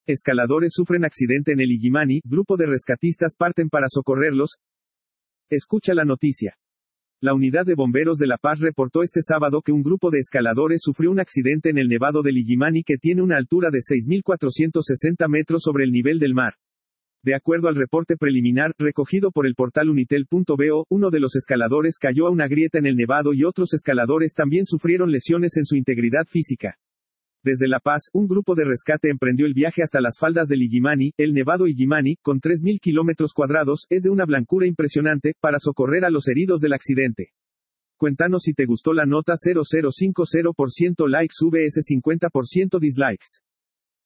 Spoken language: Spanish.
Escaladores sufren accidente en el Illimani, grupo de rescatistas parten para socorrerlos. Escucha la noticia. La unidad de bomberos de La Paz reportó este sábado que un grupo de escaladores sufrió un accidente en el nevado del Illimani que tiene una altura de 6.460 metros sobre el nivel del mar. De acuerdo al reporte preliminar, recogido por el portal Unitel.bo, uno de los escaladores cayó a una grieta en el nevado y otros escaladores también sufrieron lesiones en su integridad física. Desde La Paz, un grupo de rescate emprendió el viaje hasta las faldas del Illimani. El nevado Illimani, con 3.000 kilómetros cuadrados, es de una blancura impresionante, para socorrer a los heridos del accidente. Cuéntanos si te gustó la nota. 0050% likes vs 50% dislikes.